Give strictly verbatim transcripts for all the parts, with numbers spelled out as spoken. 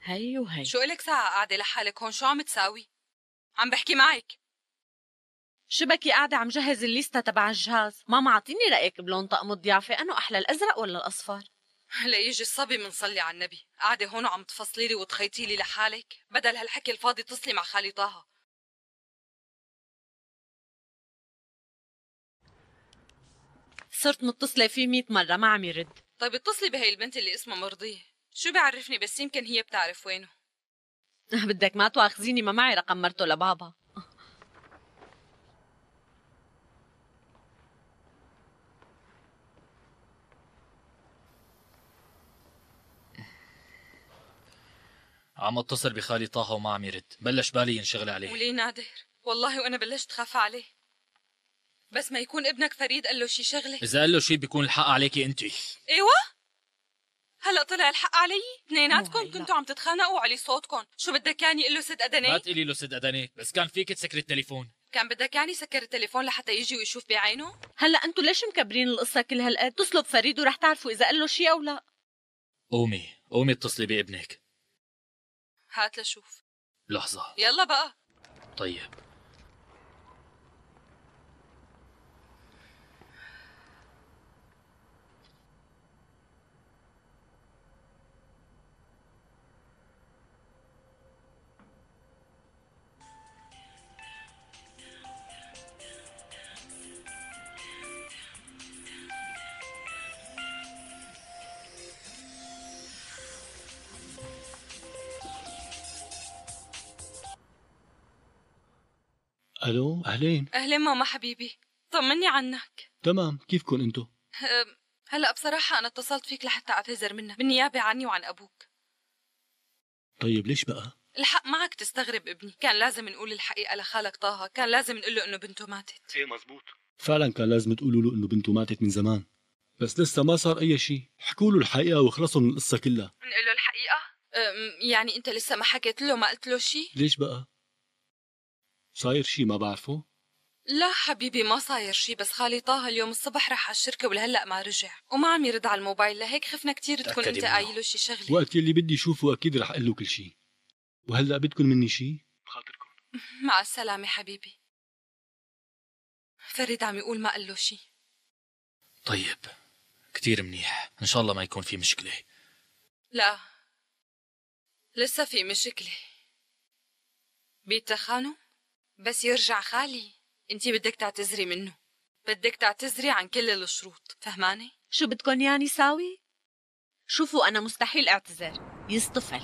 هي وهي. شو إلك ساعة قاعدة لحالك هون؟ شو عم تساوي؟ عم بحكي معك. شبكي قاعدة عم جهز الليستة تبع الجهاز. ماما اعطيني رأيك بلون طقم الضيافة، أنه أحلى الأزرق ولا الأصفر؟ هلا يجي الصبي منصلي على النبي، قاعدة هون وعم تفصلي لي وتخيطي لي لحالك، بدل هالحكي الفاضي اتصلي مع خالي طه. صرت متصلة فيه مئة مرة ما عم يرد. طيب اتصلي بهي البنت اللي اسمها مرضية، شو بيعرفني بس يمكن هي بتعرف وينه. بدك ما تواخذيني، ما معي رقم مرته لبابا. عم اتصل بخالي طه وما عم يرد، بلش بالي ينشغل عليه. وليه نادر؟ والله وانا بلشت خاف عليه، بس ما يكون ابنك فريد قال له شي شغله. اذا قال له شي بيكون الحق عليكي انت. ايوه هلا طلع الحق علي. اثنيناتكم كنتوا عم تتخانقوا علي صوتكم. شو بدك يعني يقول له سد اذنيك؟ ما تقولي له سد اذنيك، بس كان فيك تسكري التليفون. كان بدك يعني سكر التليفون لحتى يجي ويشوف بعينه؟ هلا انتوا ليش مكبرين القصة كل هالقد؟ اتصلوا بفريد ورح تعرفوا اذا قال له شي او لا. قومي قومي اتصلي بابنك. هات لشوف. لحظة يلا بقى. طيب. الو اهلين. اهلين ماما حبيبي، طمني عنك. تمام، كيفكن انتو؟ هلا بصراحة أنا اتصلت فيك لحتى أعتذر منك بالنيابة عني وعن أبوك. طيب ليش بقى؟ الحق معك تستغرب ابني، كان لازم نقول الحقيقة لخالك طه، كان لازم نقول له إنه بنته ماتت. ايه مزبوط، فعلا كان لازم تقولوا له انه بنته ماتت من زمان، بس لسه ما صار أي شيء. حكوا له الحقيقة وخلصوا من القصة كلها. نقول له الحقيقة؟ يعني أنت لسه ما حكيت له؟ ما قلت له شيء؟ ليش بقى؟ صاير شيء ما بعرفه؟ لا حبيبي ما صاير شيء، بس خالي طه اليوم الصبح راح على الشركة ولهلا ما رجع وما عم يرد على الموبايل، لهيك خفنا كتير تكون انت قايله شي شغله. وقت اللي بدي اشوفه اكيد رح اقول له كل شيء. وهلا بدكم مني شيء؟ بخاطركم. مع السلامة حبيبي. فريد عم يقول ما قال له شيء. طيب كتير منيح، ان شاء الله ما يكون في مشكلة. لا لسه في مشكلة. بيتخانوا بس يرجع خالي انتي بدك تعتذري منه، بدك تعتذري عن كل الشروط، فهماني؟ شو بدكن يعني ساوي؟ شوفوا أنا مستحيل اعتذر، يصطفل.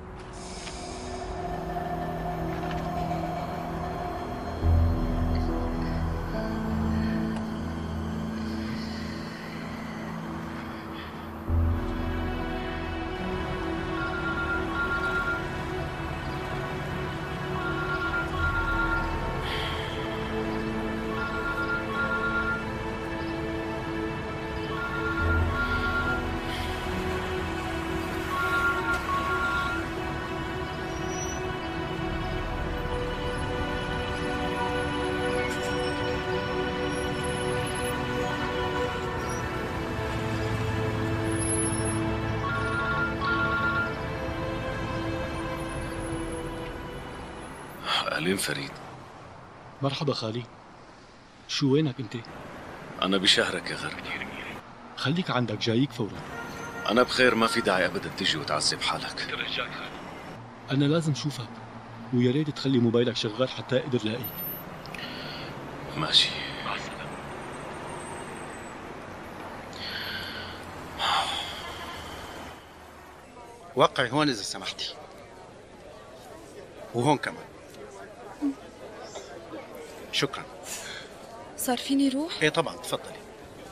أهلين فريد. مرحبا خالي، شو وينك انت؟ أنا بشهرك يا غرب. خليك عندك، جايك فورا. أنا بخير، ما في داعي أبدا تجي وتعذب حالك. ترجاك خالي، أنا لازم شوفك، ويا ريت تخلي موبايلك شغال حتى أقدر لاقيك. ماشي، مع السلامة. وقعي هون إذا سمحتي، وهون كمان. شكرا. صار فيني روح؟ ايه طبعا، تفضلي.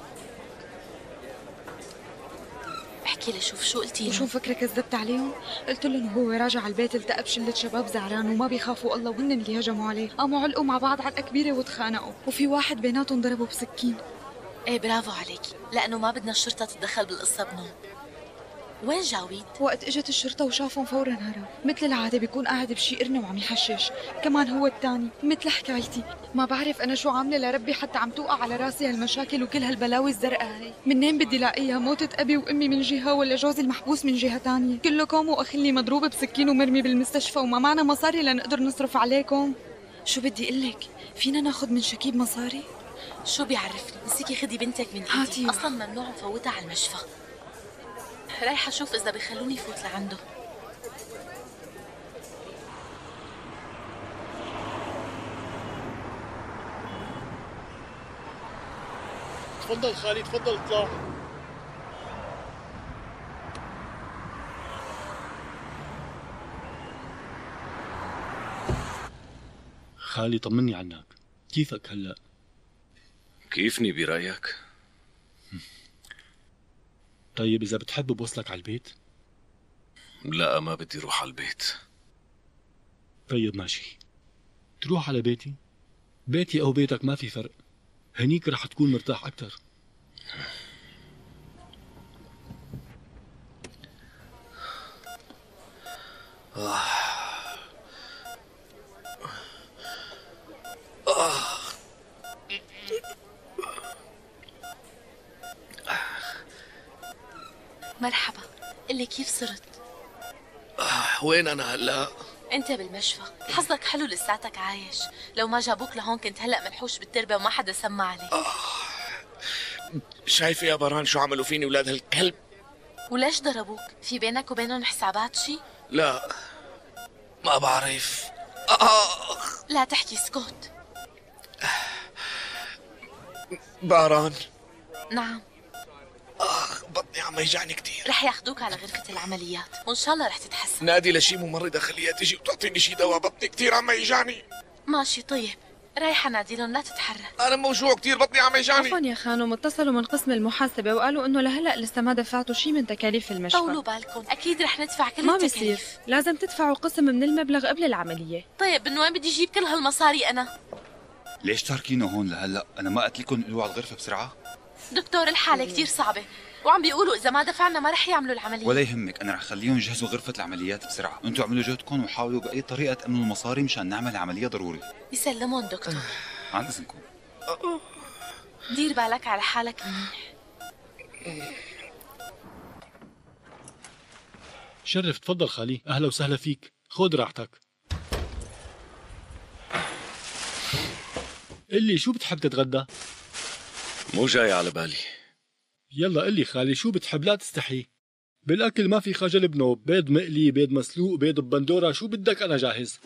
احكي لي، شوف شو قلتي له؟ وشو فكرة كذبت عليهم؟ قلت له انه هو راجع على البيت التقى بشلة شباب زعلان وما بيخافوا الله، وهن اللي هجموا عليه، قاموا علقوا مع بعض علقة كبيرة وتخانقوا، وفي واحد بيناتهم ضربه بسكين. ايه برافو عليكي، لانه ما بدنا الشرطة تتدخل بالقصة بنوم. وين جاويد؟ وقت اجت الشرطة وشافهم فورا هرب. مثل العادة بيكون قاعد بشي قرنة وعم يحشش. كمان هو الثاني مثل حكايتي. ما بعرف أنا شو عاملة لربي حتى عم توقع على راسي هالمشاكل وكل هالبلاوي الزرقاء هي. منين بدي لاقيها؟ موتة أبي وأمي من جهة ولا جوزي المحبوس من جهة تانية؟ كلكم وأخلي مضروب بسكين ومرمي بالمستشفى وما معنا مصاري لنقدر نصرف عليكم. شو بدي قلك؟ فينا ناخد من شكيب مصاري؟ شو بيعرفني؟ نسيكي خدي بنتك من هاتي. ايدي. اصلا ممنوع نفوتها على المشفى. رايحة اشوف اذا بيخلوني فوت لعنده. تفضل خالي تفضل اطلع. خالي طمني عنك، كيفك هلا؟ كيفني برأيك؟ طيب إذا بتحب بوصلك على البيت؟ لا ما بدي روح على البيت. طيب ماشي، تروح على بيتي؟ بيتي أو بيتك ما في فرق، هنيك رح تكون مرتاح أكتر. آه. آه. مرحبا، قلي كيف صرت؟ آه. وين أنا هلا؟ انت بالمشفى، حظك حلو لساتك عايش. لو ما جابوك لهون كنت هلا منحوش بالتربه وما حدا سمع عليك. آه. شايفة يا برهان شو عملوا فيني ولاد هالكلب؟ وليش ضربوك؟ في بينك وبينهم حسابات شي؟ لا ما بعرف. آه. لا تحكي، اسكت. برهان. نعم. آخ بطني عم يجعني كتير. رح ياخدوك على غرفة العمليات وإن شاء الله رح تتحسن. نادي لشي ممرضة خليها تجي وتعطيني شي دواء، بطني كتير عم يجعني. ماشي طيب، رايحة نادي لهم لا تتحرك. أنا موجوع كتير بطني عم يجعني. عفوا يا خانم، اتصلوا من قسم المحاسبة وقالوا إنه لهلا لسه ما دفعتوا شي من تكاليف المشفى. طولوا بالكم، أكيد رح ندفع كل ما التكاليف. بيصير، لازم تدفعوا قسم من المبلغ قبل العملية. طيب من وين بدي أجيب كل هالمصاري أنا؟ ليش تاركينه هون لهلا؟ أنا ما قلت لكم قلوا على الغرفة بسرعة؟ دكتور الحالة كتير صعبة وعم بيقولوا إذا ما دفعنا ما رح يعملوا العملية. ولا يهمك، أنا رح خليهم يجهزوا غرفة العمليات بسرعة، أنتوا اعملوا جهدكم وحاولوا بأي طريقة تأمنوا المصاري مشان نعمل عملية ضروري. يسلمون دكتور. عن إذنكم. دير بالك على حالك منيح. شرف تفضل خالي، أهلا وسهلا فيك، خذ راحتك. قلي شو بتحب تتغدى؟ مو جاي على بالي. يلا قلي خالي شو بتحب، لا تستحي. بالأكل ما في خجل بنوب، بيض مقلي، بيض مسلوق، بيض ببندورة، شو بدك أنا جاهز.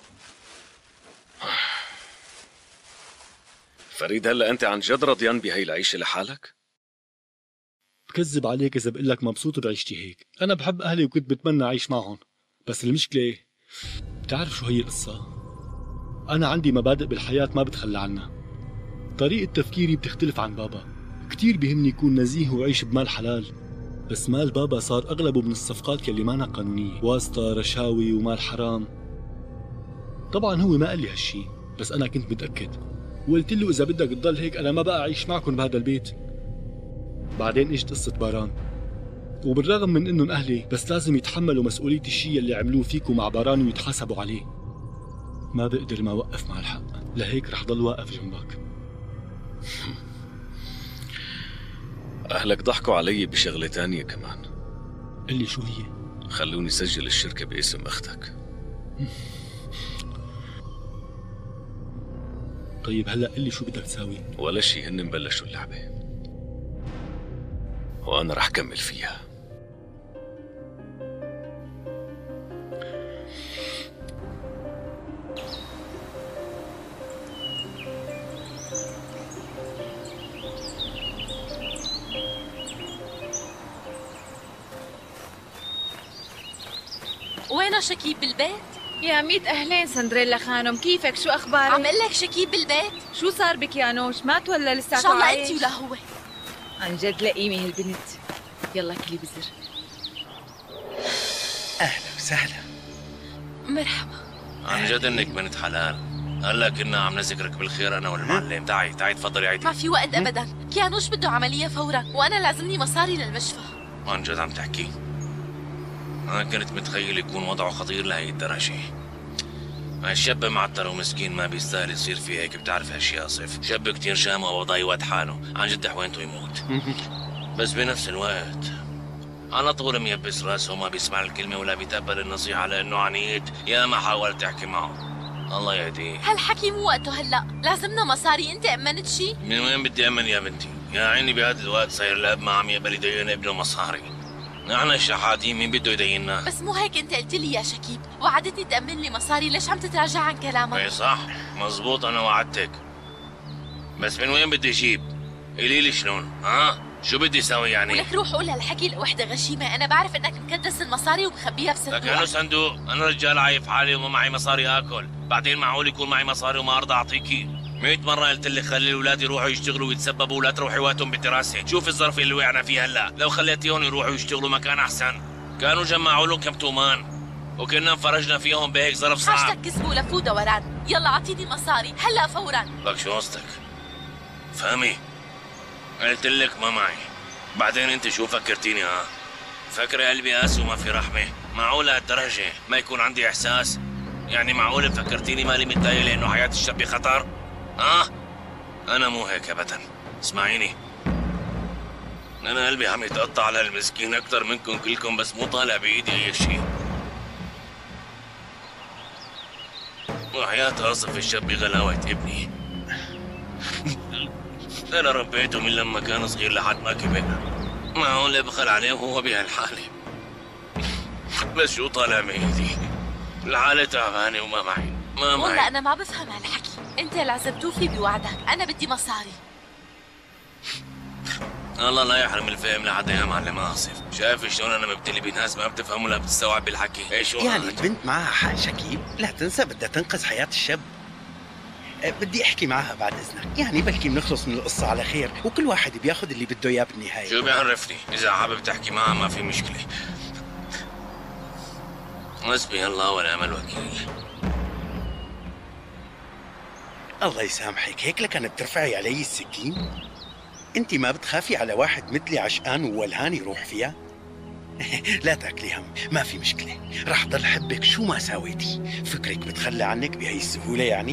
فريد هلا أنت عن جد رضيان بهي العيشة لحالك؟ بكذب عليك إذا بقول لك مبسوط بعيشتي هيك، أنا بحب أهلي وكنت بتمنى أعيش معهم، بس المشكلة بتعرف شو هي القصة؟ أنا عندي مبادئ بالحياة ما بتخلى عنها. طريقة تفكيري بتختلف عن بابا، كتير بيهمني يكون نزيه وعيش بمال حلال، بس مال بابا صار أغلبه من الصفقات يلي مانا قانونية، واسطة، رشاوي ومال حرام. طبعا هو ما قال لي هالشي، بس أنا كنت متأكد، وقلت له إذا بدك تضل هيك أنا ما بقى أعيش معكم بهذا البيت. بعدين إجت قصة باران، وبالرغم من إنهم أهلي بس لازم يتحملوا مسؤولية الشي اللي عملوه فيكم مع باران ويتحاسبوا عليه. ما بقدر ما وقف مع الحق، لهيك رح ضل واقف جنبك. أهلك ضحكوا علي بشغلة تانية كمان. قلي شو هي؟ خلوني سجل الشركة باسم أختك. طيب هلأ قلي شو بدك تساوي؟ ولا شي، هن بلشوا اللعبة وأنا رح كمل فيها. وينه شكيب بالبيت؟ يا ميت أهلين سندريلا خانم، كيفك؟ شو أخبارك؟ عم قلك شكيب بالبيت. شو صار بك يا نوش؟ مات ولا لساته إن شاء الله عايش؟ أنت ولا هو. عن جد لئيمة هالبنت. يلا كلي بزر. أهلا وسهلا. مرحبا. عن جد انك بنت حلال. هلا كنا عم نذكرك بالخير انا والمعلم. تعي تعي تفضلي عيدي. ما في وقت ابدا، كيانوش بده عمليه فورا وانا لازمني مصاري للمشفى. عن جد عم تحكي؟ أنا كنت متخيل يكون وضعه خطير لهي الدرجة. الشاب معتر ومسكين ما بيستاهل يصير في هيك، بتعرف هالشي آصف، شاب كتير شامة وضاي واد حاله، عن جد حوينته يموت. بس بنفس الوقت على طول ميبس راسه وما بيسمع الكلمة ولا بيتقبل النصيحة لأنه عنيد. يا ما حاولت أحكي معه، الله يهديه. هالحكي مو وقته هلا، لازمنا مصاري. انت امنت شي؟ من وين بدي أمن يا بنتي؟ يا عيني بهذا الوقت صاير الأب ما عم يقبل يدين ابنه مصاري. نحن الشحاتين مين بده يديننا؟ بس مو هيك انت قلت لي يا شكيب، وعدتني تأمن لي مصاري، ليش عم تتراجع عن كلامك؟ اي صح، مزبوط أنا وعدتك. بس من وين بدي أجيب؟ قولي لي شلون؟ ها؟ شو بدي اسوي يعني؟ ولك روح قول هالحكي لوحدة غشيمة، أنا بعرف إنك مكدس المصاري ومخبيها بصندوق. لكنه صندوق، أنا رجال عايف حالي وما معي مصاري آكل، بعدين معقول يكون معي مصاري وما أرضى أعطيكي؟ مئة مرة قلت لك خلي الأولاد يروحوا يشتغلوا ويتسببوا ولا تروحي وقتهم بالدراسة، شوف الظرف اللي وقعنا فيه هلا، لو خليتيهم يروحوا يشتغلوا مكان أحسن، كانوا جمعوا لهم كم تومان، وكنا انفرجنا فيهم بهيك ظرف صعب. حاجتك كسب ولفوا دوران، يلا أعطيني مصاري هلا فورا. لك شو قصدك؟ فهمي؟ قلت لك ما معي، بعدين انت شو فكرتيني ها؟ فكرة قلبي قاسي وما في رحمة، معقولة هالدرجة ما يكون عندي إحساس؟ يعني معقولة فكرتيني مالي متضايق لأنه حياة الشاب بخطر؟ ها؟ أنا مو هيك أبدا، اسمعيني، أنا قلبي عم يتقطع على المسكين أكثر منكم كلكم، بس مو طالع بإيدي أي شيء. وحياة آصف الشاب بغلاوة ابني، أنا ربيته من لما كان صغير لحد ما كبر، معقول بخل عليه وهو بهالحالة؟ بس شو طالع من ايدي؟ الحالة تعبانة وما معي، ما معي. والله أنا ما بفهم هالحكي، أنت اللي عزمتوفي بوعدك، أنا بدي مصاري. الله لا يحرم الفهم لحد يا معلم آصف، شايف شلون أنا مبتلي بناس ما بتفهم ولا بتستوعب بالحكي؟ ايش شو يعني البنت معها حق شكيب، لا تنسى بدها تنقذ حياة الشاب. بدي احكي معها بعد اذنك، يعني بلكي بنخلص من القصة على خير وكل واحد بياخذ اللي بده اياه بالنهاية. شو بيعرفني؟ إذا حابب تحكي معها ما في مشكلة. حسبي الله ونعم الوكيل. الله يسامحك، هيك لكن بترفعي علي السكين؟ انت ما بتخافي على واحد مثلي عشقان وولهان يروح فيها؟ لا تاكلي هم، ما في مشكلة، رح ضل حبك شو ما ساويتي. فكرك بتخلى عنك بهي السهولة يعني؟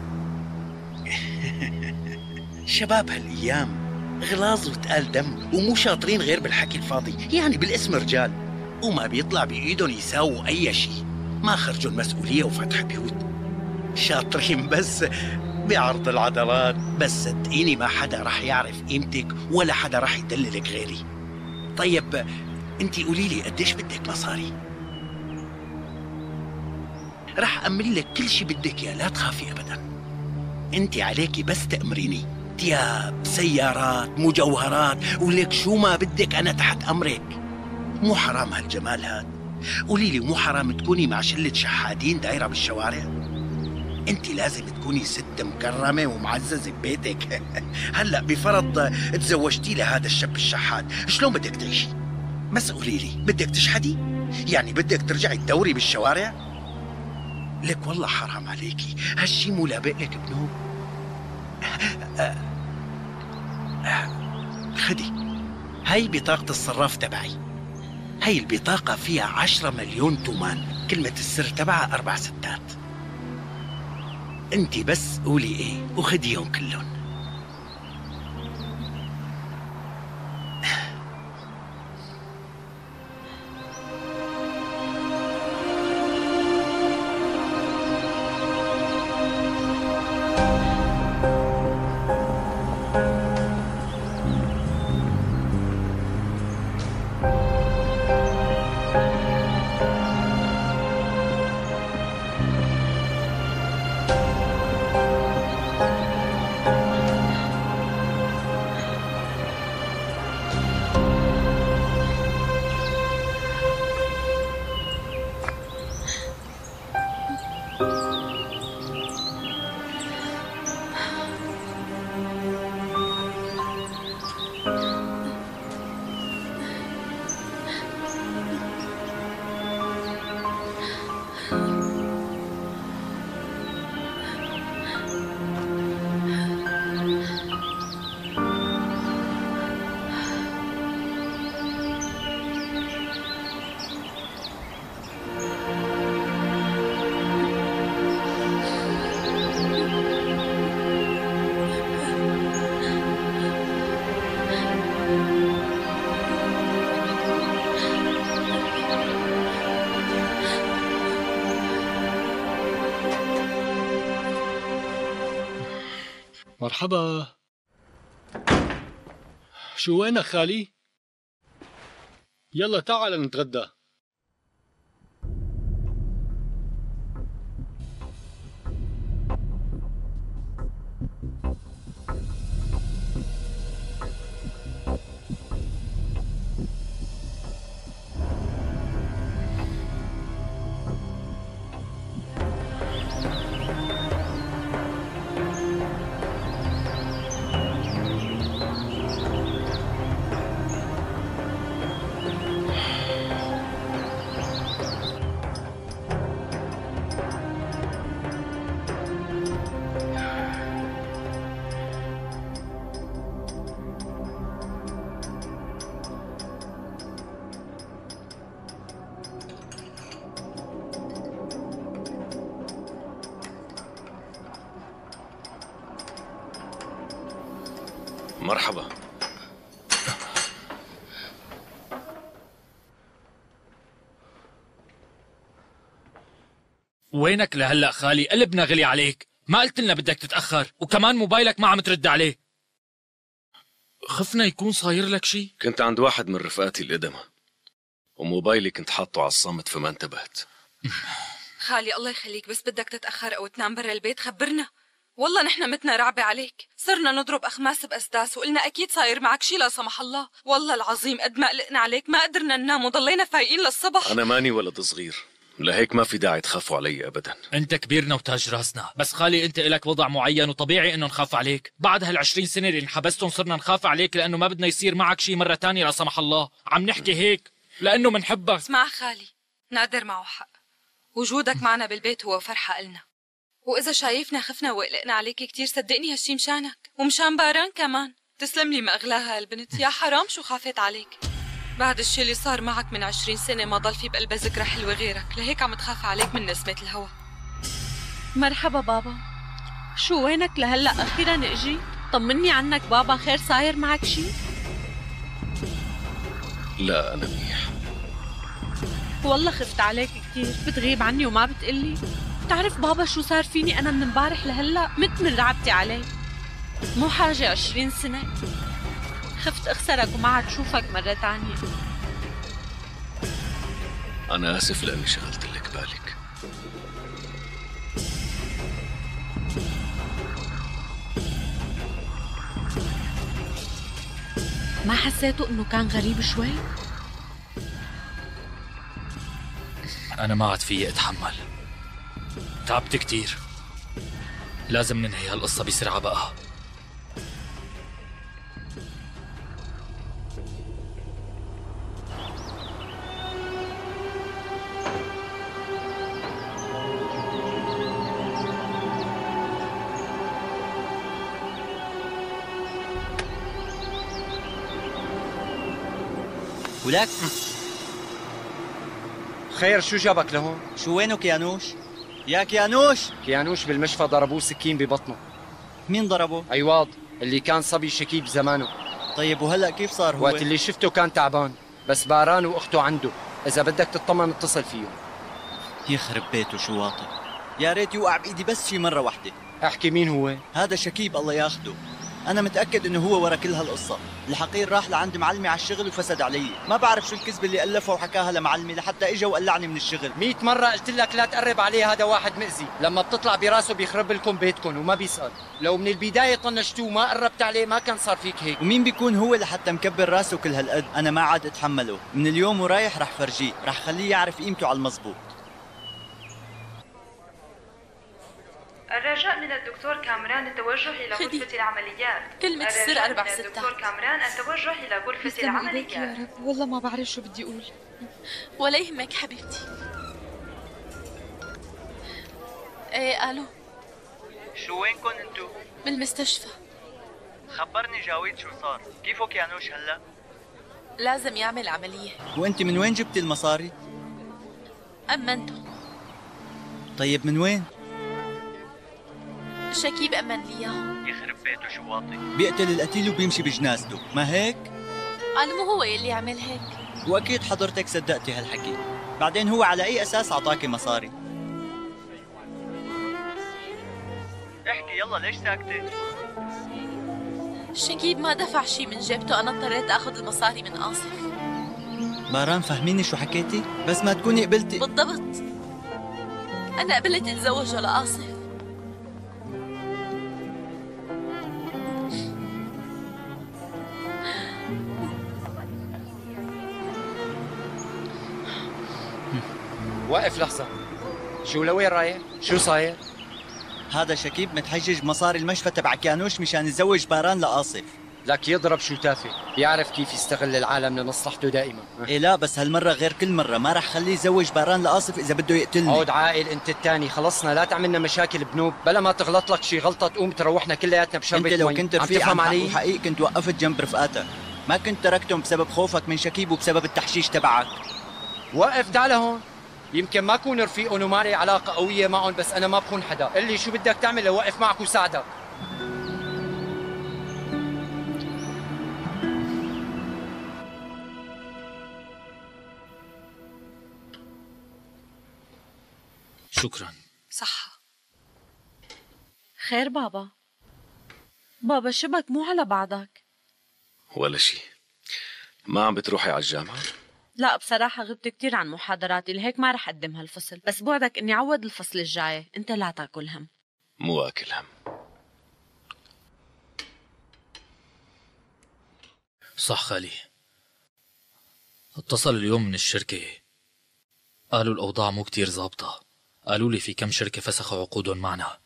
شباب هالايام غلاظ وتقال دم ومو شاطرين غير بالحكي الفاضي، يعني بالاسم رجال وما بيطلع بايدهم يساووا اي شيء، ما خرجوا المسؤوليه وفتح بيوت، شاطرين بس بعرض العضلات. بس صدقيني ما حدا رح يعرف قيمتك ولا حدا رح يدللك غيري. طيب انتي قولي لي قديش بدك مصاري؟ رح أمن لك كل شي بدك اياه، لا تخافي ابدا. انت عليكي بس تأمريني، ثياب، سيارات، مجوهرات، ولك شو ما بدك انا تحت امرك. مو حرام هالجمال هاد؟ قولي لي مو حرام تكوني مع شلة شحاتين دايرة بالشوارع؟ انت لازم تكوني ست مكرمة ومعززة ببيتك. هلأ بفرض تزوجتي لهذا الشاب الشحات، شلون بدك تعيشي؟ بس قولي لي بدك تشحدي؟ يعني بدك ترجعي تدوري بالشوارع؟ لك والله حرام عليكي، هالشي مو لابق لك بنوب. خدي هاي بطاقة الصراف تبعي، هاي البطاقة فيها عشرة مليون تومان، كلمة السر تبعها أربع ستات. انتي بس قولي ايه وخديهم كلهم. مرحبا. شو وينك خالي؟ يلا تعال نتغدى. مرحبا. وينك لهلا خالي؟ قلبنا غلي عليك، ما قلت لنا بدك تتأخر، وكمان موبايلك ما عم ترد عليه. خفنا يكون صاير لك شي. كنت عند واحد من رفقاتي القدمى وموبايلي كنت حاطه على الصمت فما انتبهت. خالي الله يخليك، بس بدك تتأخر أو تنام برا البيت خبرنا. والله نحن متنا رعبة عليك، صرنا نضرب أخماس بأسداس وقلنا أكيد صاير معك شي لا سمح الله. والله العظيم قد ما قلقنا عليك ما قدرنا ننام وضلينا فايقين للصبح. أنا ماني ولد صغير، لهيك ما في داعي تخافوا علي أبدا. أنت كبيرنا وتاج راسنا، بس خالي أنت إلك وضع معين وطبيعي إنه نخاف عليك. بعد هالعشرين سنة اللي انحبستهم صرنا نخاف عليك لأنه ما بدنا يصير معك شي مرة تانية لا سمح الله. عم نحكي هيك لأنه منحبك. اسمع خالي، نادر معه حق، وجودك معنا بالبيت هو فرحة إلنا، وإذا شايفنا خفنا وقلقنا عليك كتير صدقني هالشي مشانك ومشان باران كمان. تسلم لي ما أغلاها هالبنت، يا حرام شو خافت عليك. بعد الشي اللي صار معك من عشرين سنة ما ضل في بقلبها ذكرى حلوة غيرك، لهيك عم تخاف عليك من نسمة الهوا. مرحبا بابا. شو وينك لهلا أخيرا اجيت؟ طمني عنك بابا، خير صاير معك شي؟ لا أنا منيح. والله خفت عليك كتير، بتغيب عني وما بتقلي. بتعرف بابا شو صار فيني أنا من امبارح لهلا؟ مت من رعبتي عليك. مو حاجة عشرين سنة، خفت أخسرك وما عاد شوفك مرة تانية. أنا آسف لأني شغلت لك بالك. ما حسيتوا إنه كان غريب شوي؟ أنا ما عاد فيي أتحمل، تعبت كتير، لازم ننهي هالقصة بسرعة بقى. ولك خير، شو جابك لهون؟ شو وينه كيانوش؟ يا كيانوش! كيانوش بالمشفى ضربوه سكين ببطنه. مين ضربه؟ عواد اللي كان صبي شكيب زمانه. طيب وهلا كيف صار هو؟ وقت اللي شفته كان تعبان، بس باران واخته عنده، اذا بدك تطمن اتصل فيه. يخرب بيته شو واطي، يا ريت يوقع بايدي بس شي مره واحده. احكي مين هو؟ هذا شكيب الله ياخده، انا متاكد انه هو ورا كل هالقصه. الحقير راح لعند معلمي على الشغل وفسد علي، ما بعرف شو الكذبه اللي الفها وحكاها لمعلمي لحتى اجى وقلعني من الشغل. مية مره قلت لك لا تقرب عليه، هذا واحد مأذي، لما بتطلع براسه بيخرب لكم بيتكم وما بيسأل. لو من البدايه طنشتوه ما قربت عليه ما كان صار فيك هيك. ومين بيكون هو لحتى مكبر راسه كل هالقد؟ انا ما عاد اتحمله، من اليوم ورايح رح فرجيه، رح خليه يعرف قيمته على المزبوط. الرجاء من الدكتور كامران التوجه إلى غرفة العمليات. كلمة السر أربع ستات. الدكتور كامران التوجه إلى غرفة العمليات. يا رب، والله ما بعرف شو بدي أقول. ولا يهمك حبيبتي. ايه ألو. شو وينكن انتو؟ بالمستشفى. خبرني جاويد شو صار، كيفه كيانوش هلا؟ لازم يعمل عملية. وانت من وين جبتي المصاري؟ أمنته. طيب من وين؟ شكيب أمن لي إياهم. يخرب بيته شو واطي، بيقتل القتيل وبيمشي بجنازته، ما هيك؟ قال مو هو يلي عمل هيك. وأكيد حضرتك صدقتي هالحكي، بعدين هو على أي أساس أعطاكي مصاري؟ احكي يلا ليش ساكتة؟ شكيب ما دفع شي من جيبته، أنا اضطريت أخذ المصاري من آصف. باران فهميني شو حكيتي؟ بس ما تكوني قبلتي. بالضبط، أنا قبلت أتزوجه لآصف. وقف لحظة، شو لوين رايح؟ شو صاير؟ هذا شكيب متحجج مصاري المشفى تبع كيانوش مشان يزوج باران لآصف. لك يضرب شو تافه، بيعرف كيف يستغل العالم لمصلحته دائما. إيه لا بس هالمرة غير كل مرة، ما رح خليه يزوج باران لآصف إذا بده يقتلني. عود عاقل أنت الثاني، خلصنا لا تعملنا مشاكل بنوب، بلا ما تغلط لك شي غلطة تقوم تروحنا كلياتنا بشربة مي. أنت لو كنت رفيق عن حق وحقيقي كنت وقفت جنب رفقاتك، ما كنت تركتهم بسبب خوفك من شكيب وبسبب التحشيش تبعك. وقف تعال هون، يمكن ما كون رفيقهم وما لي علاقة قوية معهم، بس أنا ما بخون حدا، قل لي شو بدك تعمل لوقف معك وساعدك. شكرا. صحة. خير بابا؟ بابا شبك مو على بعضك. ولا شي. ما عم بتروحي على الجامعة؟ لا بصراحة غبت كتير عن محاضراتي، لهيك ما رح أقدم هالفصل، بس بوعدك إني عوض الفصل الجاي، أنت لا تاكل هم. مو أكل هم. صح خالي، اتصل اليوم من الشركة قالوا الأوضاع مو كتير ظابطة، قالوا لي في كم شركة فسخوا عقودهم معنا.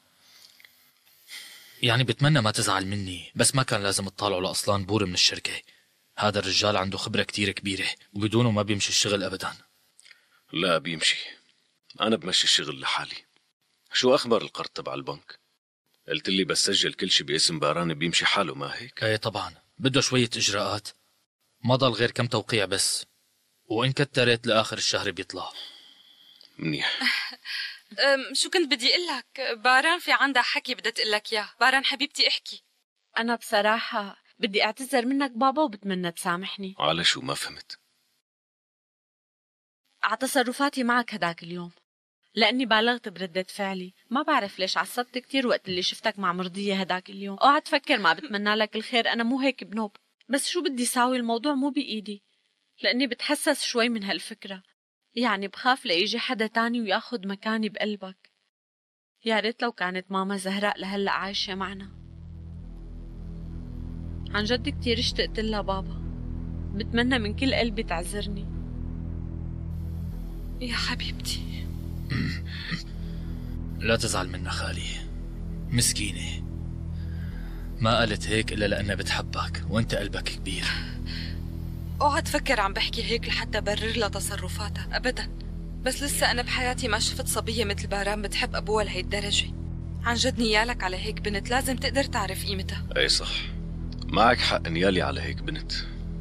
يعني بتمنى ما تزعل مني، بس ما كان لازم تطالعوا لأصلان بور من الشركة. هذا الرجال عنده خبرة كتير كبيرة وبدونه ما بيمشي الشغل أبدا. لا بيمشي، أنا بمشي الشغل لحالي. شو أخبار القرض تبع البنك؟ قلت لي بس سجل كل شي باسم باران بيمشي حاله، ما هيك؟ ايه طبعا، بده شوية إجراءات، ما ضل غير كم توقيع بس، وإن كترت لآخر الشهر بيطلع. منيح. شو كنت بدي اقول لك؟ باران في عندها حكي بدها تقول لك اياه. باران حبيبتي احكي. أنا بصراحة بدي أعتذر منك بابا وبتمنى تسامحني. على شو؟ ما فهمت. على تصرفاتي معك هداك اليوم، لأني بالغت بردة فعلي، ما بعرف ليش عصبت كتير وقت اللي شفتك مع مرضية هداك اليوم. اوعى تفكر ما بتمنى لك الخير، أنا مو هيك بنوب، بس شو بدي ساوي؟ الموضوع مو بإيدي، لأني بتحسس شوي من هالفكرة، يعني بخاف ليجي حدا تاني وياخد مكاني بقلبك. يا ريت لو كانت ماما زهراء لهلأ عايشة معنا. عن جد كتير اشتقت لها بابا، بتمنى من كل قلبي تعذرني. يا حبيبتي لا تزعل منا خالي، مسكينة ما قالت هيك إلا لأنها بتحبك وانت قلبك كبير. اوعى تفكر عم بحكي هيك لحتى برر لها تصرفاتها، أبدا، بس لسه أنا بحياتي ما شفت صبية مثل باران بتحب أبوها لهي الدرجة. عن جد نيالك على هيك بنت، لازم تقدر تعرف قيمتها. اي صح، معك حق، نيالي على هيك بنت.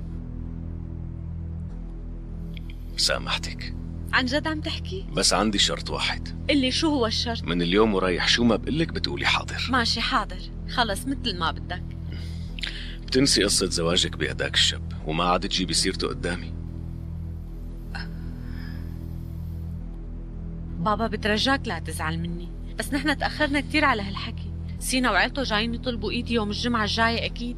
سامحتك. عن جد عم تحكي؟ بس عندي شرط واحد. اللي شو هو الشرط؟ من اليوم ورايح شو ما بقلك بتقولي حاضر. ماشي حاضر، خلص مثل ما بدك. بتنسي قصة زواجك بهداك الشاب وما عاد تجيبي سيرته قدامي. بابا بترجاك لا تزعل مني، بس نحن تأخرنا كتير على هالحكي. سينا وعيلته جايين يطلبوا ايدي يوم الجمعة الجاية أكيد.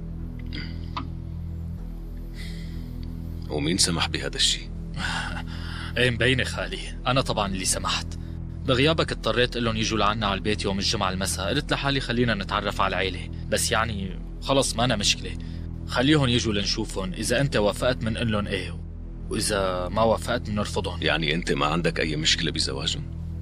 ومين سمح بهذا الشيء؟ ايه مبينة خالي، أنا طبعا اللي سمحت. بغيابك اضطريت قلن يجوا لعنا على البيت يوم الجمعة المساء، قلت لحالي خلينا نتعرف على العيلة، بس يعني خلص ما أنا مشكلة، خليهم يجوا لنشوفهم، إذا أنت وافقت منقلن إيه، وإذا ما وافقت منرفضهم. يعني أنت ما عندك أي مشكلة بزواجهم؟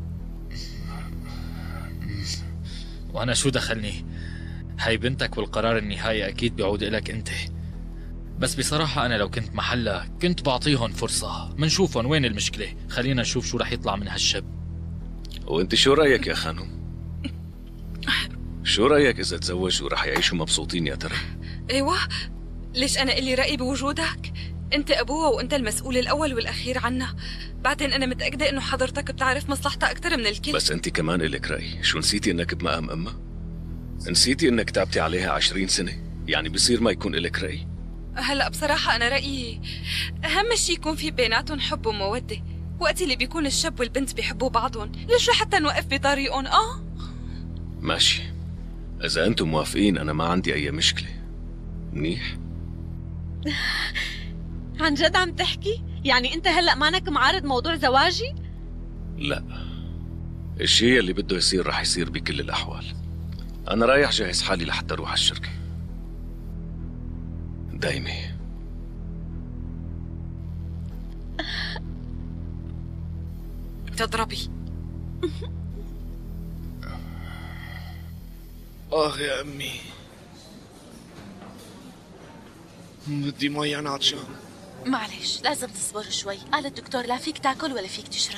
وأنا شو دخلني؟ هاي بنتك والقرار النهائي أكيد بيعود إلك أنت، بس بصراحة أنا لو كنت محلك كنت بعطيهم فرصة، منشوفهم وين المشكلة، خلينا نشوف شو رح يطلع من هالشاب. وأنت شو رأيك يا خانم؟ شو رأيك إذا تزوجوا ورح يعيشوا مبسوطين يا ترى؟ ايوه، ليش أنا إلي رأي بوجودك؟ أنت أبوها وأنت المسؤول الأول والأخير عنها، بعدين أنا متأكدة إنه حضرتك بتعرف مصلحتها أكثر من الكل. بس أنت كمان إلك رأي، شو نسيتي إنك بمقام أمها؟ نسيتي إنك تعبتي عليها عشرين سنة، يعني بصير ما يكون إلك رأي؟ هلأ بصراحة أنا رأيي أهم شي يكون في بيناتهم حب ومودة، وقت اللي بيكون الشاب والبنت بيحبوا بعضهم، ليش حتى نوقف بطريقهم؟ آه ماشي، إذا أنتم موافقين أنا ما عندي أي مشكلة. منيح؟ عن جد عم تحكي؟ يعني أنت هلأ مانك معارض موضوع زواجي؟ لا، الشيء اللي بده يصير رح يصير بكل الأحوال. أنا رايح جهز حالي لحتى أروح على الشركة. دايمة بتضربي. آه يا أمي، بدي مي، أنا عطشان. معلش لازم تصبر شوي، قال الدكتور لا فيك تاكل ولا فيك تشرب.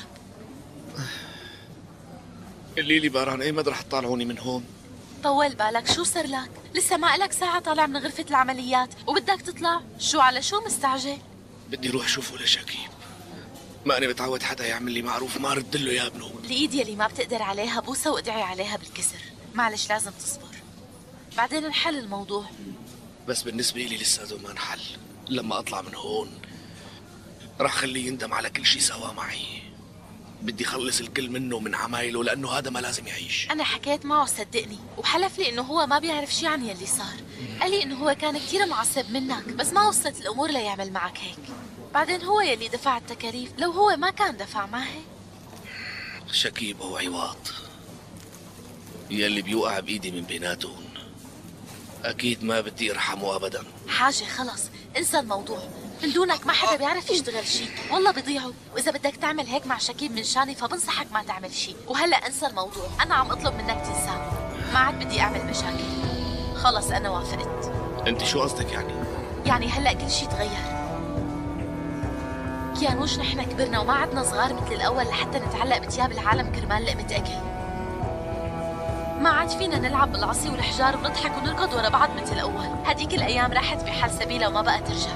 قولي لي باران، ايمد رح تطلعوني من هون؟ طول بالك، شو صار لك؟ لسه ما إلك ساعة طالع من غرفة العمليات وبدك تطلع؟ شو على شو مستعجل؟ بدي روح شوفه لشكيب، ما أنا متعود حدا يعمل لي معروف ما رد له يا ابنه. الإيد يلي ما بتقدر عليها بوسة وادعي عليها بالكسر. معلش لازم تصبر، بعدين نحل الموضوع. بس بالنسبة لي لسه ما انحل. لما أطلع من هون رح خليه يندم على كل شي سوا معي. بدي خلص الكل منه ومن عمايله، لأنه هذا ما لازم يعيش. أنا حكيت معه صدقني، وحلف لي إنه هو ما بيعرف شي عن يلي صار. قال لي إنه هو كان كتير معصب منك، بس ما وصلت الأمور ليعمل معك هيك. بعدين هو يلي دفع التكاليف، لو هو ما كان دفع ما هيك. شكيب هو عواط يلي بيوقع بإيدي من بيناتهم. أكيد ما بدي أرحمه أبدا. حاجة خلص انسى الموضوع، من دونك ما حدا بيعرف يشتغل شي، والله بيضيعوا. وإذا بدك تعمل هيك مع شكيب من شاني فبنصحك ما تعمل شي. وهلأ انسى الموضوع، أنا عم أطلب منك تنساه، ما عاد بدي أعمل مشاكل. خلص أنا وافقت. أنت شو قصدك يعني؟ يعني هلأ كل شي تغير كيانوش، نحن كبرنا وما عدنا صغار مثل الأول لحتى نتعلق بتياب العالم كرمال لقمة أكل. ما عاد فينا نلعب بالعصي والحجار ونضحك ونركض ورا بعض مثل الأول. هديك الأيام راحت بحال سبيلها وما بقى ترجع.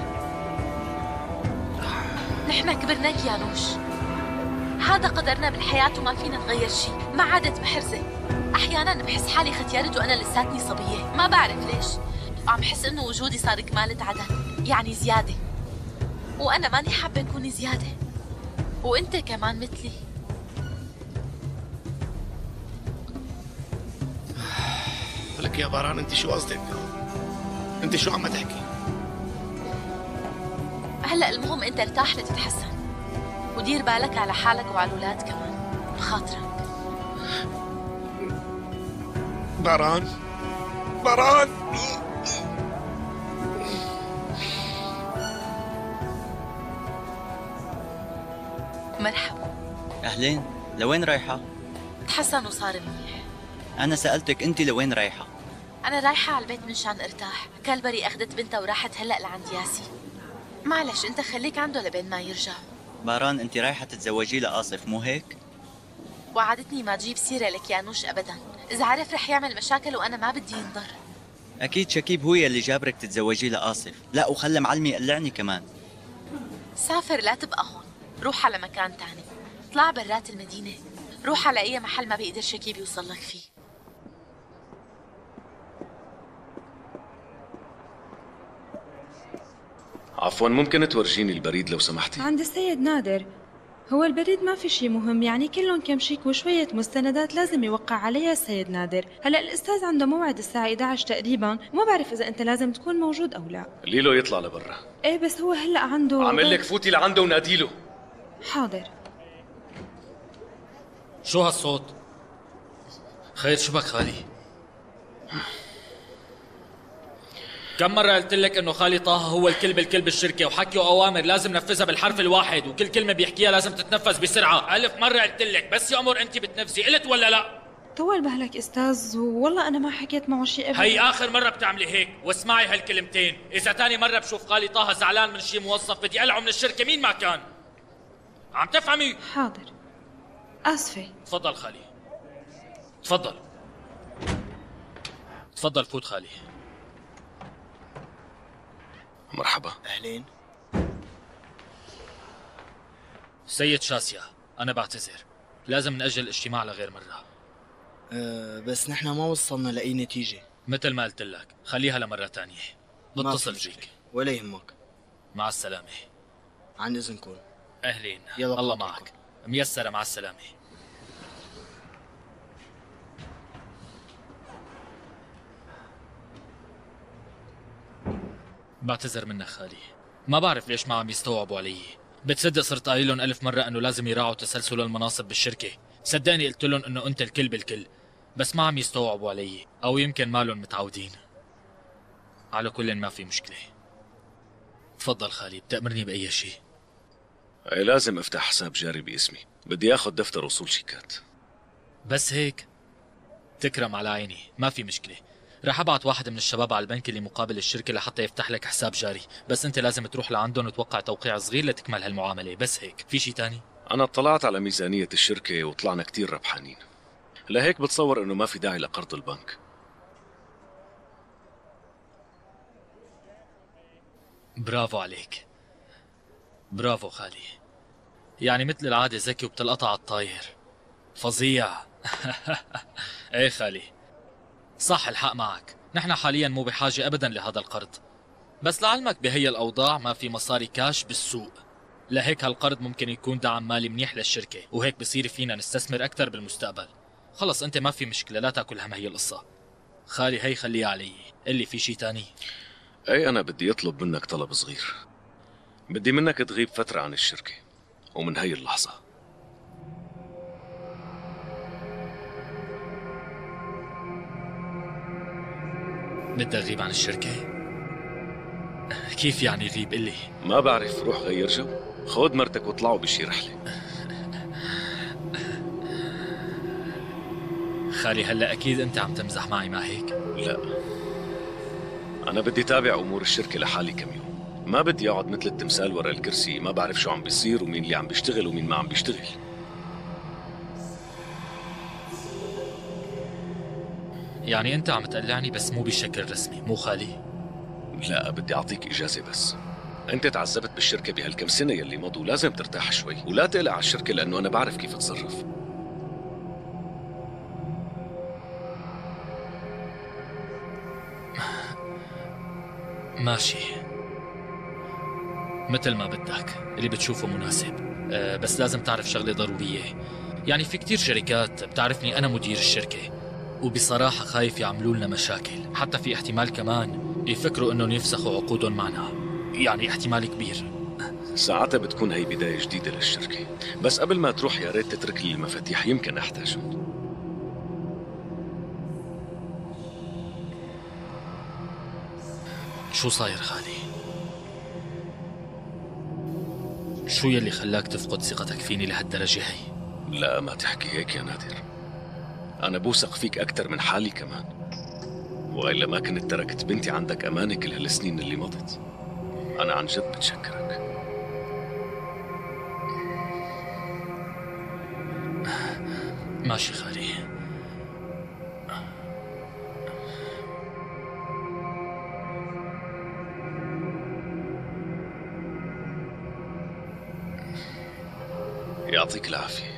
نحن كبرنا كيانوش، هذا قدرنا بالحياة وما فينا نغير شي. ما عادت بحرزة، أحيانا بحس حالي ختيارت وأنا لساتني صبية، ما بعرف ليش. وعم حس إنه وجودي صار كمالة عدد، يعني زيادة، وأنا ماني حابة أكون زيادة. وأنت كمان مثلي. لك يا باران، انت شو قصدك؟ انت شو عم تحكي؟ هلا المهم انت ارتاح لتتحسن، ودير بالك على حالك وعلى الاولاد كمان بخاطرك. باران باران مرحبا. اهلين، لوين رايحة؟ تحسن وصار منيح. أنا سألتك أنت لوين رايحة؟ أنا رايحة على البيت منشان ارتاح، كالبري أخذت بنتها وراحت هلأ لعند ياسي. معلش أنت خليك عنده لبين ما يرجع. باران أنت رايحة تتزوجي لآصف مو هيك؟ وعدتني ما تجيب سيرة لكيانوش أبدا، إذا عرف رح يعمل مشاكل وأنا ما بدي ينضر. أكيد شكيب هو يلي جابرك تتزوجي لآصف، لا وخلى معلمي يقلعني كمان. سافر لا تبقى هون، روح على مكان تاني، اطلع برات المدينة، روح على أي محل ما بيقدر شكيب يوصل لك فيه. عفوا، ممكن تورجيني البريد لو سمحتي؟ عند السيد نادر. هو البريد ما في شي مهم، يعني كلهم كم شيك وشوية مستندات لازم يوقع عليها السيد نادر. هلا الأستاذ عنده موعد الساعة إحدى عشر تقريبا، وما بعرف إذا أنت لازم تكون موجود أو لا. ليلو يطلع لبرا. إيه بس هو هلا عنده. عامل لك فوتي لعنده وناديله. حاضر. شو هالصوت؟ خير شو بك خالي؟ كم مرة قلت لك انه خالي طه هو الكل بالكل بالشركة، وحكي وأوامر لازم نفذها بالحرف الواحد، وكل كلمة بيحكيها لازم تتنفذ بسرعة. ألف مرة قلت لك بس يأمر انت بتنفذي، قلت ولا لا؟ طول بالك استاذ، والله انا ما حكيت معه شيء ابدا. هي آخر مرة بتعملي هيك، واسمعي هالكلمتين، إذا تاني مرة بشوف خالي طه زعلان من شي موظف بدي أقلعه من الشركة مين ما كان. عم تفهمي؟ حاضر. آسفة. تفضل خالي. تفضل. تفضل فوت خالي. مرحبا. أهلين. سيد شاسيا، أنا بعتذر، لازم نأجل الاجتماع لغير مرة. أه بس نحن ما وصلنا لأي نتيجة. مثل ما قلت لك، خليها لمرة تانية، بتصل فيك. ولا يهمك. مع السلامة. عن إذنكم. أهلين. يلا الله معك. ميسرة، مع السلامة. بعتذر منك خالي، ما بعرف ليش ما عم يستوعبوا علي. بتصدق صرت قايل لهم ألف مرة إنه لازم يراعوا تسلسل المناصب بالشركة. صدقني قلت لهم إنه أنت الكل بالكل، بس ما عم يستوعبوا علي، أو يمكن مالهم متعودين. على كل ما في مشكلة. تفضل خالي، بتأمرني بأي شيء؟ أي لازم أفتح حساب جاري باسمي، بدي آخذ دفتر وصول شيكات. بس هيك؟ تكرم على عيني، ما في مشكلة. رح ابعت واحد من الشباب على البنك اللي مقابل الشركة لحتى يفتح لك حساب جاري، بس انت لازم تروح لعندهم وتوقع توقيع صغير لتكمل هالمعاملة. بس هيك، في شي تاني؟ أنا اطلعت على ميزانية الشركة وطلعنا كتير ربحانين، لهيك بتصور إنه ما في داعي لقرض البنك. برافو عليك، برافو خالي. يعني مثل العادة ذكي وبتلقطها على الطاير. فظيع. ايه خالي، صح الحق معك، نحن حاليا مو بحاجة أبدا لهذا القرض، بس لعلمك بهي الأوضاع ما في مصاري كاش بالسوق، لهيك هالقرض ممكن يكون دعم مالي منيح للشركة، وهيك بصير فينا نستثمر أكثر بالمستقبل. خلص أنت ما في مشكلة، لا تاكل هم هي القصة. خالي هي خليها علي، قلي في شي تاني؟ أي أنا بدي أطلب منك طلب صغير، بدي منك تغيب فترة عن الشركة، ومن هي اللحظة. بدي أغيب عن الشركة؟ كيف يعني غيب؟ قلي. ما بعرف، روح غير جو، خود مرتك واطلعوا بشي رحلة. خالي هلا أكيد أنت عم تمزح معي، ما هيك؟ لا، أنا بدي تابع أمور الشركة لحالي كم يوم، ما بدي أقعد مثل التمثال ورا الكرسي ما بعرف شو عم بيصير ومين اللي عم بيشتغل ومين ما عم بيشتغل. يعني أنت عم تقلعني بس مو بشكل رسمي، مو خالي؟ لا، بدي أعطيك إجازة بس. أنت تعذبت بالشركة بهالكم سنة يلي مضوا، لازم ترتاح شوي ولا تقلق على الشركة، لأنه أنا بعرف كيف أتصرف. ماشي، مثل ما بدك، اللي بتشوفه مناسب. أه بس لازم تعرف شغلة ضرورية، يعني في كتير شركات بتعرفني أنا مدير الشركة، وبصراحة خايف يعملوا لنا مشاكل، حتى في احتمال كمان يفكروا انهم يفسخوا عقودهم معنا، يعني احتمال كبير. ساعتها بتكون هي بداية جديدة للشركة، بس قبل ما تروح يا ريت تترك لي المفاتيح، يمكن احتاجهم. شو صاير خالي؟ شو يلي خلاك تفقد ثقتك فيني لهالدرجة هي؟ لا ما تحكي هيك يا نادر، أنا بوثق فيك أكتر من حالي كمان، وإلا ما كنت تركت بنتي عندك أمانة كل هالسنين اللي مضت. أنا عن جد بتشكرك. ماشي خالي. يعطيك العافية.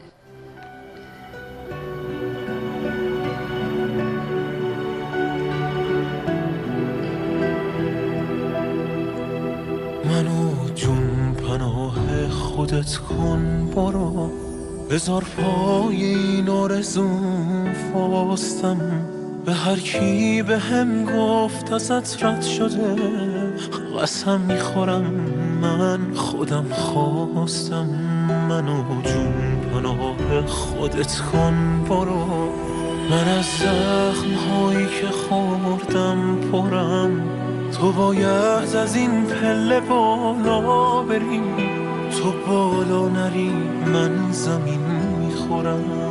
منو جون پناه خودت کن، برو بذار پای این آرزوم فاستم، به هر کی به هم گفت ازت رد شده، قسم میخورم من خودم خواستم. منو جون پناه خودت کن، برو من از زخم هایی که خوردم پرم، تو باید از این پله بالا بری، تو بالا نری من زمین میخورم.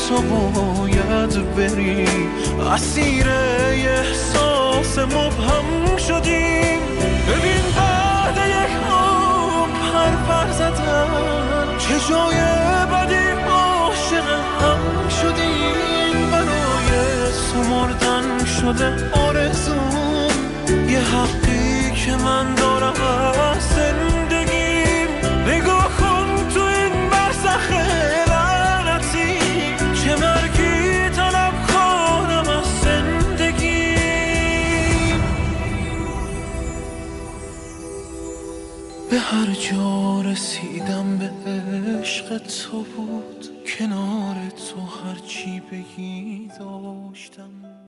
تو باید بری، اسیر احساس مبهم شدیم. ببین بعد یک عمر پر پر زدن چه جای بدی عاشق هم شدیم. برای سمردن شده آرزوم، یه حقی که من دارم از زندگیم. نگاه کن تو این برزخ لعنتی، چه مرگی طلب کنم از زندگی. به هر جا رسیدم به عشق تو بود، کنار تو هرچی بگی داشتم.